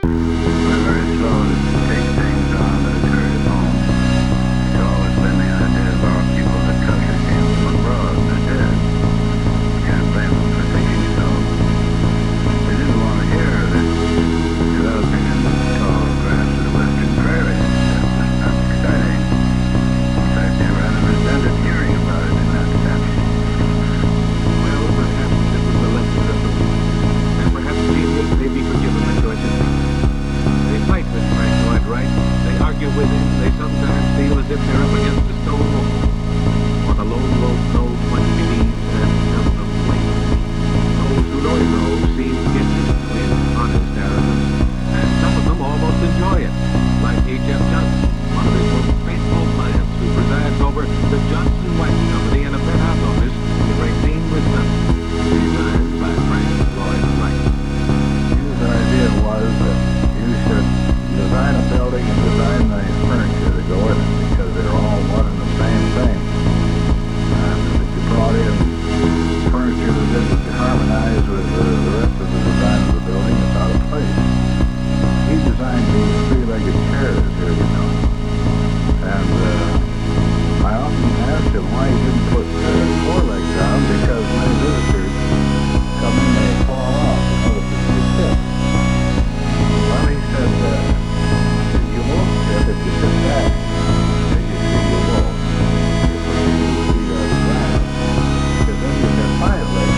We're very slow to take things on that occurred at home. It's always been the idea of our people that culture came from abroad and they're dead. Can't blame them for thinking so. They didn't want to hear that developing in tall grass of the western prairies. That was not exciting. In fact, they rather resented hearing about it in that sense. Well, perhaps this is the lesson of the week. And perhaps genius may be forgiven the choice of things. They fight with Frank Lloyd Wright. They argue with him. They sometimes feel as if they're up against a stone wall. For the lone wolf knows what he believes and seldom waits. Those who know him, though, seem to get used to his honest arrogance. And some of them almost enjoy it. Like H.F. Johnson, one of his most faithful clients who presides over the Johnson Wax Company in a penthouse office in Racine, Wisconsin. Designed by Frank Lloyd Wright. His idea was that you should design a building and design the furniture to go in it because they're all one and the same thing. And if you brought in furniture that didn't harmonize with the rest of the design of the building, it's out of place. He designed these three-legged chairs here, you know. And I often asked him why he didn't put four legs on because many visitors come in, they fall off, you know, it's too stiff. Well, he said, you won't sit if you sit back. You won't. You put your 2 feet on the ground. Because then you have 5 legs.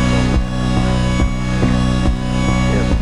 So if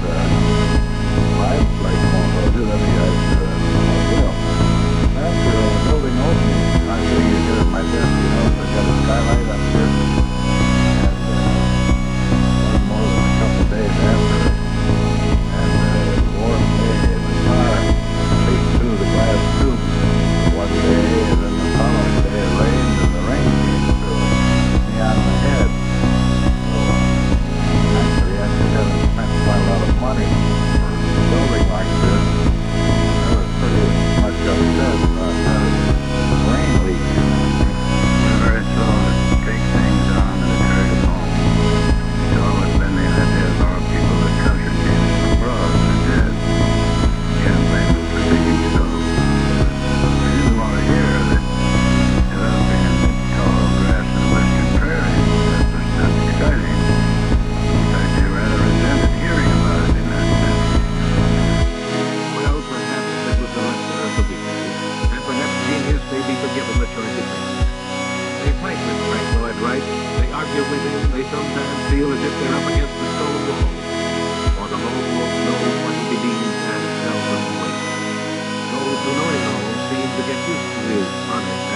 5 legs won't hold you, then the guys will. After the building opened, I figured here at my desk, you know, so I got a skylight up here. And wasn't more than a couple days after. And warm day in the car, peeked through the glass tube one day, and then the following day it rained, and the rain came through, hit me on the head. So actually, after having spent quite a lot of money for a building like this, I was pretty much upset about having rain leak. We're very slow to take things on that occurred at home. It's always been the idea of our people that culture came from abroad and they're dead. Can't blame them for thinking so. They didn't want to hear that developing in the tall grass of the western prairies. That was not exciting. In fact, they rather resented hearing about it in that sense. Well, perhaps this was the lesson of the week. And perhaps genius may be forgiven the choice of things. They fight with Frank Lloyd Wright. They argue with him. They sometimes feel as if they're up against a stone wall. For the lone wolf knows what he believes and seldom waits. Those who know him, though, seem to get used to his honest